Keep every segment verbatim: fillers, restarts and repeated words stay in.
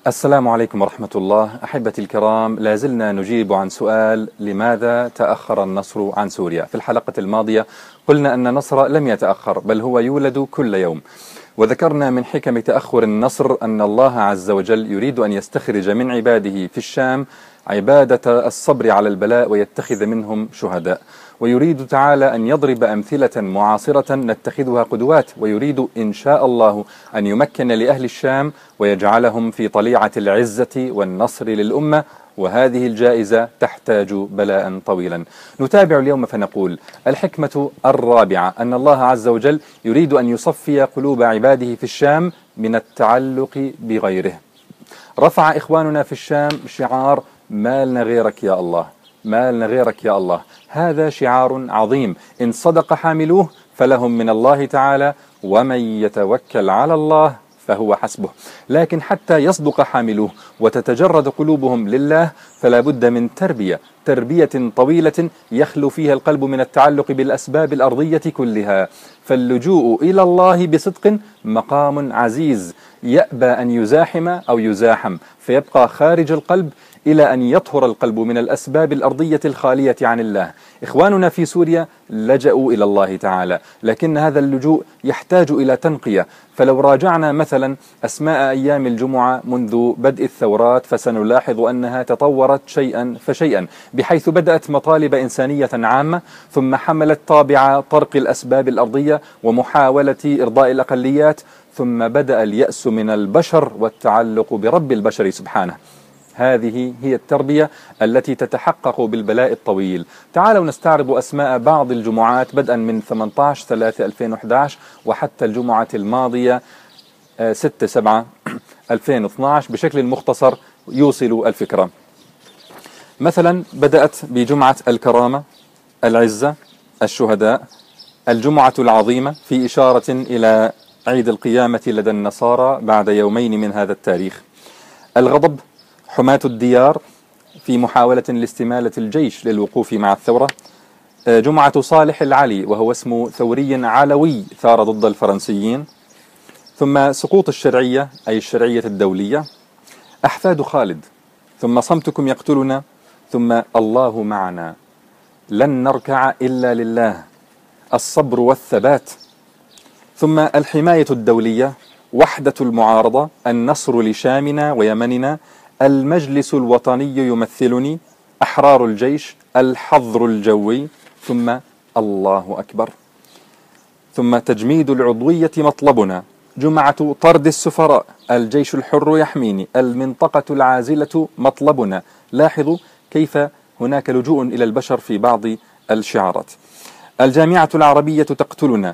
السلام عليكم ورحمة الله. أحبتي الكرام، لا زلنا نجيب عن سؤال: لماذا تأخر النصر عن سوريا؟ في الحلقة الماضية قلنا أن النصر لم يتأخر، بل هو يولد كل يوم، وذكرنا من حكم تأخر النصر أن الله عز وجل يريد أن يستخرج من عباده في الشام عبادة الصبر على البلاء ويتخذ منهم شهداء، ويريد تعالى أن يضرب أمثلة معاصرة نتخذها قدوات، ويريد إن شاء الله أن يمكن لأهل الشام ويجعلهم في طليعة العزة والنصر للأمة، وهذه الجائزة تحتاج بلاء طويلا. نتابع اليوم فنقول: الحكمة الرابعة أن الله عز وجل يريد أن يصفي قلوب عباده في الشام من التعلق بغيره. رفع إخواننا في الشام شعار: ما لنا غيرك يا الله، ما لنا غيرك يا الله. هذا شعار عظيم، إن صدق حاملوه فلهم من الله تعالى: ومن يتوكل على الله فهو حسبه. لكن حتى يصدق حاملوه وتتجرد قلوبهم لله فلا بد من تربية تربية طويلة يخلو فيها القلب من التعلق بالأسباب الأرضية كلها. فاللجوء إلى الله بصدق مقام عزيز يأبى أن يزاحم أو يزاحم، فيبقى خارج القلب إلى أن يطهر القلب من الأسباب الأرضية الخالية عن الله. إخواننا في سوريا لجأوا إلى الله تعالى، لكن هذا اللجوء يحتاج إلى تنقية. فلو راجعنا مثلا أسماء أيام الجمعة منذ بدء الثورات فسنلاحظ أنها تطورت شيئا فشيئا، بحيث بدأت مطالب إنسانية عامة، ثم حملت طابع طرق الأسباب الأرضية ومحاولة إرضاء الأقليات، ثم بدأ اليأس من البشر والتعلق برب البشر سبحانه. هذه هي التربية التي تتحقق بالبلاء الطويل. تعالوا نستعرض أسماء بعض الجمعات بدءا من ثمانية عشر ثلاثة ألفين وأحد عشر وحتى الجمعة الماضية ستة سبعة ألفين واثني عشر بشكل مختصر يوصل الفكرة. مثلا بدأت بجمعة الكرامة، العزة، الشهداء، الجمعة العظيمة في إشارة إلى عيد القيامة لدى النصارى بعد يومين من هذا التاريخ، الغضب، حماة الديار في محاولة لاستمالة الجيش للوقوف مع الثورة، جمعة صالح العلي وهو اسم ثوري علوي ثار ضد الفرنسيين، ثم سقوط الشرعية أي الشرعية الدولية، أحفاد خالد، ثم صمتكم يقتلنا، ثم الله معنا، لن نركع إلا لله، الصبر والثبات، ثم الحماية الدولية، وحدة المعارضة، النصر لشامنا ويمننا، المجلس الوطني يمثلني، أحرار الجيش، الحظر الجوي، ثم الله أكبر، ثم تجميد العضوية مطلبنا، جمعة طرد السفراء، الجيش الحر يحميني، المنطقة العازلة مطلبنا. لاحظوا كيف هناك لجوء إلى البشر في بعض الشعارات. الجامعة العربية تقتلنا،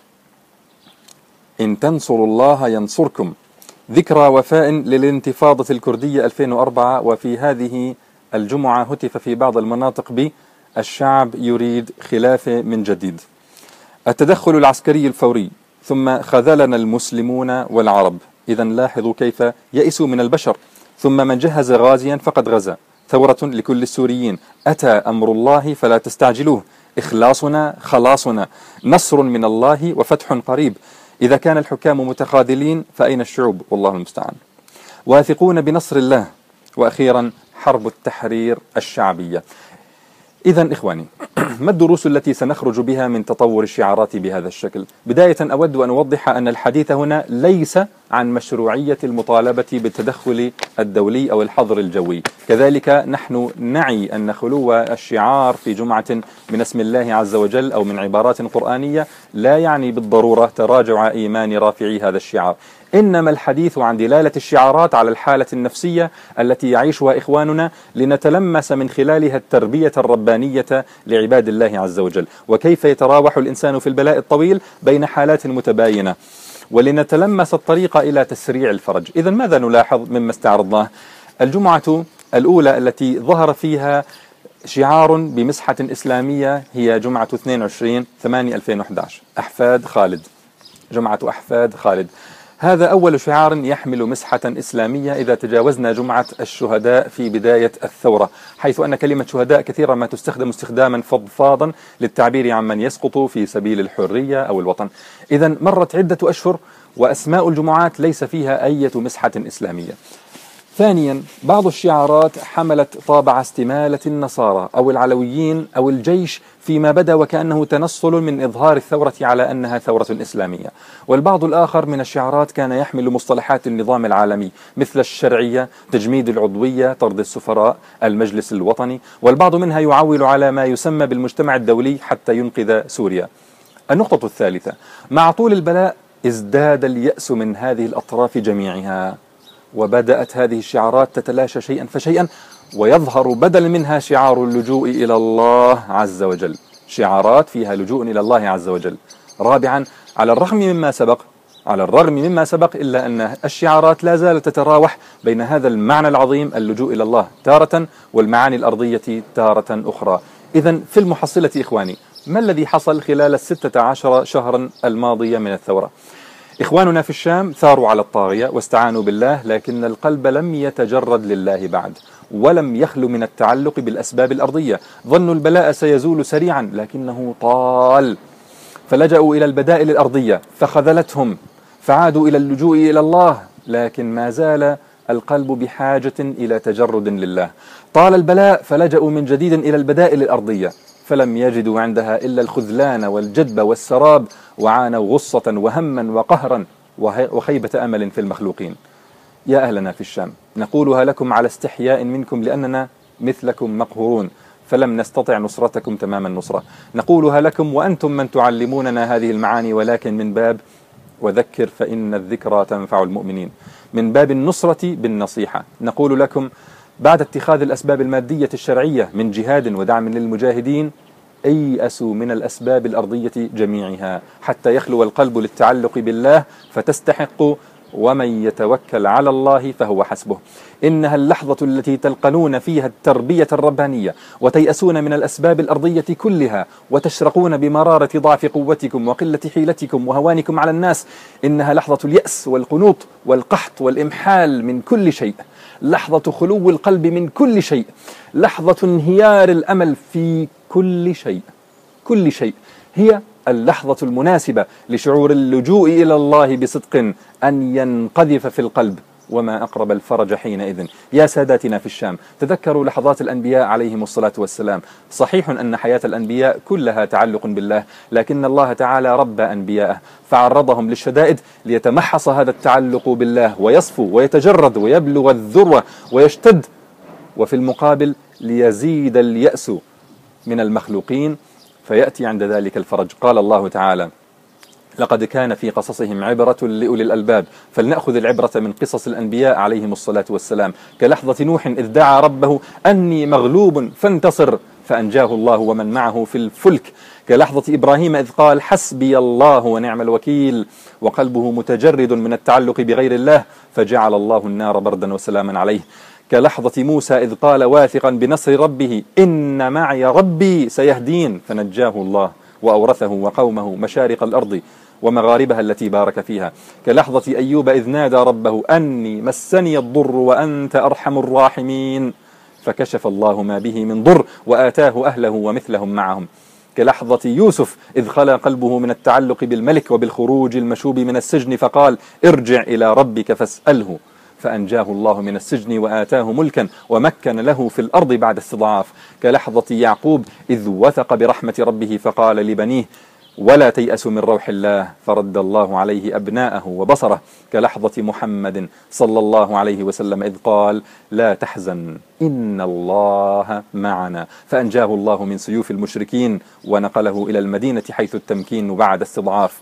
إن تنصروا الله ينصركم، ذكرى وفاء للانتفاضة الكردية ألفين وأربعة، وفي هذه الجمعة هتف في بعض المناطق بالشعب يريد خلافة من جديد. التدخل العسكري الفوري، ثم خذلنا المسلمون والعرب. إذا لاحظوا كيف يئسوا من البشر. ثم من جهز غازيا فقد غزا، ثورة لكل السوريين، أتى أمر الله فلا تستعجلوه، إخلاصنا خلاصنا، نصر من الله وفتح قريب. إذا كان الحكام متخاذلين فأين الشعوب؟ والله المستعان. واثقون بنصر الله. وأخيرا حرب التحرير الشعبية. إذن إخواني، ما الدروس التي سنخرج بها من تطور الشعارات بهذا الشكل؟ بداية أود أن أوضح أن الحديث هنا ليس عن مشروعية المطالبة بالتدخل الدولي أو الحظر الجوي. كذلك نحن نعي أن خلو الشعار في جمعة من اسم الله عز وجل أو من عبارات قرآنية لا يعني بالضرورة تراجع إيمان رافعي هذا الشعار، إنما الحديث عن دلالة الشعارات على الحالة النفسية التي يعيشها إخواننا لنتلمس من خلالها التربية الربانية لعباد الله عز وجل، وكيف يتراوح الإنسان في البلاء الطويل بين حالات متباينة، ولنتلمس الطريق إلى تسريع الفرج. إذن ماذا نلاحظ مما استعرضناه؟ الجمعة الأولى التي ظهر فيها شعار بمسحة إسلامية هي جمعة اثنين وعشرين ثمانية ألفين وأحد عشر، أحفاد خالد، جمعة أحفاد خالد. هذا أول شعار يحمل مسحة إسلامية إذا تجاوزنا جمعة الشهداء في بداية الثورة، حيث أن كلمة شهداء كثيرا ما تستخدم استخداما فضفاضا للتعبير عن من يسقط في سبيل الحرية أو الوطن. إذن مرت عدة أشهر وأسماء الجمعات ليس فيها أي مسحة إسلامية. ثانيا، بعض الشعارات حملت طابع استمالة النصارى أو العلويين أو الجيش فيما بدا وكأنه تنصل من إظهار الثورة على أنها ثورة إسلامية. والبعض الآخر من الشعارات كان يحمل مصطلحات النظام العالمي مثل الشرعية، تجميد العضوية، طرد السفراء، المجلس الوطني، والبعض منها يعول على ما يسمى بالمجتمع الدولي حتى ينقذ سوريا. النقطة الثالثة، مع طول البلاء ازداد اليأس من هذه الأطراف جميعها، وبدأت هذه الشعارات تتلاشى شيئا فشيئا، ويظهر بدل منها شعار اللجوء إلى الله عز وجل، شعارات فيها لجوء إلى الله عز وجل. رابعا، على الرغم مما سبق على الرغم مما سبق إلا أن الشعارات لا زالت تتراوح بين هذا المعنى العظيم اللجوء إلى الله تارة والمعاني الأرضية تارة أخرى. إذن في المحصلة إخواني، ما الذي حصل خلال الستة عشر شهرا الماضية من الثورة؟ إخواننا في الشام ثاروا على الطاغية واستعانوا بالله، لكن القلب لم يتجرد لله بعد، ولم يخلو من التعلق بالأسباب الأرضية. ظنوا البلاء سيزول سريعا لكنه طال، فلجأوا إلى البدائل الأرضية فخذلتهم، فعادوا إلى اللجوء إلى الله، لكن ما زال القلب بحاجة إلى تجرد لله. طال البلاء فلجأوا من جديد إلى البدائل الأرضية، فلم يجدوا عندها إلا الخذلان والجدب والسراب، وعانوا غصة وهما وقهرا وخيبة أمل في المخلوقين. يا أهلنا في الشام، نقولها لكم على استحياء منكم لأننا مثلكم مقهورون، فلم نستطع نصرتكم تمام النصرة. نقولها لكم وأنتم من تعلموننا هذه المعاني، ولكن من باب وذكر فإن الذكرى تنفع المؤمنين، من باب النصرة بالنصيحة. نقول لكم بعد اتخاذ الأسباب المادية الشرعية من جهاد ودعم للمجاهدين، ايأسوا من الأسباب الأرضية جميعها حتى يخلو القلب للتعلق بالله فتستحق، ومن يتوكل على الله فهو حسبه. إنها اللحظة التي تلقنون فيها التربية الربانية وتيأسون من الأسباب الأرضية كلها وتشرقون بمرارة ضعف قوتكم وقلة حيلتكم وهوانكم على الناس. إنها لحظة اليأس والقنوط والقحط والإمحال من كل شيء، لحظة خلو القلب من كل شيء، لحظة انهيار الأمل في كل شيء. كل شيء هي اللحظة المناسبة لشعور اللجوء إلى الله بصدق أن ينقذف في القلب، وما أقرب الفرج حينئذ. يا ساداتنا في الشام، تذكروا لحظات الأنبياء عليهم الصلاة والسلام. صحيح أن حياة الأنبياء كلها تعلق بالله، لكن الله تعالى ربى أنبياءه فعرضهم للشدائد ليتمحص هذا التعلق بالله ويصفو ويتجرد ويبلغ الذروة ويشتد، وفي المقابل ليزيد اليأس من المخلوقين فيأتي عند ذلك الفرج. قال الله تعالى: لقد كان في قصصهم عبرة لأولي الألباب، فلنأخذ العبرة من قصص الأنبياء عليهم الصلاة والسلام، كلحظة نوح إذ دعا ربه أني مغلوب فانتصر فأنجاه الله ومن معه في الفلك، كلحظة إبراهيم إذ قال حسبي الله ونعم الوكيل وقلبه متجرد من التعلق بغير الله فجعل الله النار بردا وسلاما عليه، كلحظة موسى إذ قال واثقا بنصر ربه إن معي ربي سيهدين فنجاه الله وأورثه وقومه مشارق الأرض ومغاربها التي بارك فيها، كلحظة أيوب إذ نادى ربه أني مسني الضر وأنت أرحم الراحمين فكشف الله ما به من ضر وآتاه أهله ومثلهم معهم، كلحظة يوسف إذ خلا قلبه من التعلق بالملك وبالخروج المشوب من السجن فقال ارجع إلى ربك فاسأله فأنجاه الله من السجن وآتاه ملكا ومكن له في الأرض بعد استضعاف، كلحظة يعقوب إذ وثق برحمة ربه فقال لبنيه ولا تيأسوا من روح الله فرد الله عليه أبناءه وبصره، كلحظة محمد صلى الله عليه وسلم إذ قال لا تحزن إن الله معنا فأنجاه الله من سيوف المشركين ونقله إلى المدينة حيث التمكين بعد استضعاف،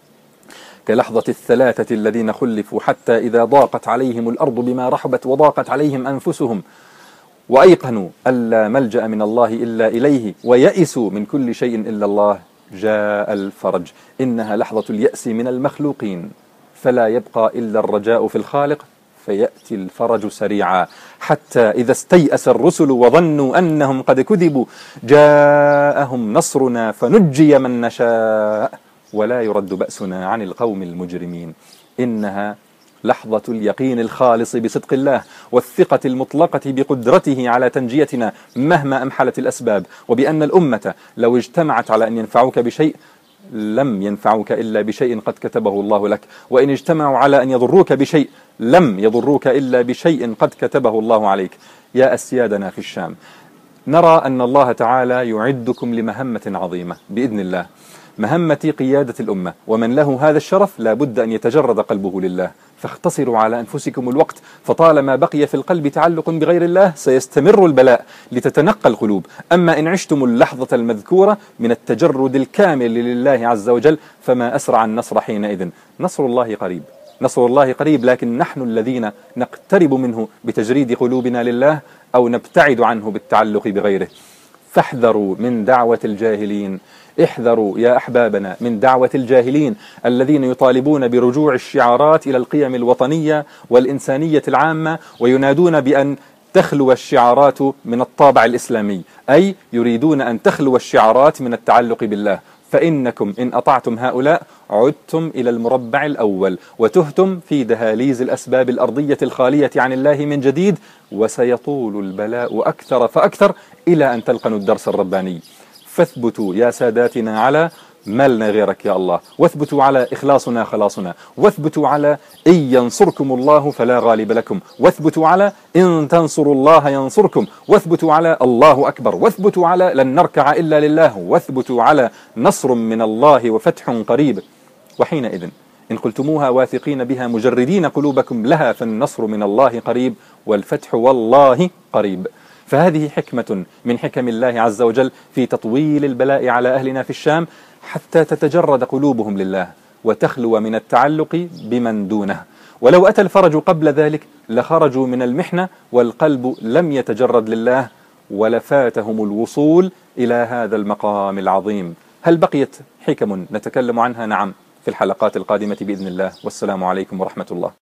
كلحظة الثلاثة الذين خلفوا حتى إذا ضاقت عليهم الأرض بما رحبت وضاقت عليهم أنفسهم وأيقنوا ألا ملجأ من الله إلا إليه ويئسوا من كل شيء إلا الله جاء الفرج. إنها لحظة اليأس من المخلوقين فلا يبقى إلا الرجاء في الخالق فيأتي الفرج سريعا، حتى إذا استيأس الرسل وظنوا أنهم قد كذبوا جاءهم نصرنا فنجي من نشاء ولا يرد بأسنا عن القوم المجرمين. إنها لحظة اليقين الخالص بصدق الله والثقة المطلقة بقدرته على تنجيتنا مهما أمحلت الأسباب، وبأن الأمة لو اجتمعت على أن ينفعوك بشيء لم ينفعوك إلا بشيء قد كتبه الله لك، وإن اجتمعوا على أن يضروك بشيء لم يضروك إلا بشيء قد كتبه الله عليك. يا أسيادنا في الشام، نرى أن الله تعالى يعدكم لمهمة عظيمة بإذن الله، مهمة قيادة الأمة، ومن له هذا الشرف لا بد أن يتجرد قلبه لله. فاختصروا على أنفسكم الوقت، فطالما بقي في القلب تعلق بغير الله سيستمر البلاء لتتنقى القلوب. أما إن عشتم اللحظة المذكورة من التجرد الكامل لله عز وجل فما أسرع النصر حينئذ. نصر الله قريب، نصر الله قريب، لكن نحن الذين نقترب منه بتجريد قلوبنا لله أو نبتعد عنه بالتعلق بغيره. فاحذروا من دعوة الجاهلين، احذروا يا أحبابنا من دعوة الجاهلين الذين يطالبون برجوع الشعارات إلى القيم الوطنية والإنسانية العامة، وينادون بأن تخلو الشعارات من الطابع الإسلامي، أي يريدون أن تخلو الشعارات من التعلق بالله. فإنكم إن أطعتم هؤلاء عدتم إلى المربع الأول وتهتم في دهاليز الأسباب الأرضية الخالية عن الله من جديد، وسيطول البلاء أكثر فأكثر إلى أن تلقنوا الدرس الرباني. فاثبتوا يا ساداتنا على ما لنا غيرك يا الله، واثبتوا على إخلاصنا خلاصنا، واثبتوا على إن ينصركم الله فلا غالب لكم، واثبتوا على إن تنصروا الله ينصركم، واثبتوا على الله أكبر، واثبتوا على لن نركع إلا لله، واثبتوا على نصر من الله وفتح قريب. وحينئذ إن قلتموها واثقين بها مجردين قلوبكم لها فالنصر من الله قريب والفتح والله قريب. فهذه حكمة من حكم الله عز وجل في تطويل البلاء على أهلنا في الشام حتى تتجرد قلوبهم لله وتخلو من التعلق بمن دونه. ولو أتى الفرج قبل ذلك لخرجوا من المحنة والقلب لم يتجرد لله ولفاتهم الوصول إلى هذا المقام العظيم. هل بقيت حكم نتكلم عنها؟ نعم، في الحلقات القادمة بإذن الله. والسلام عليكم ورحمة الله.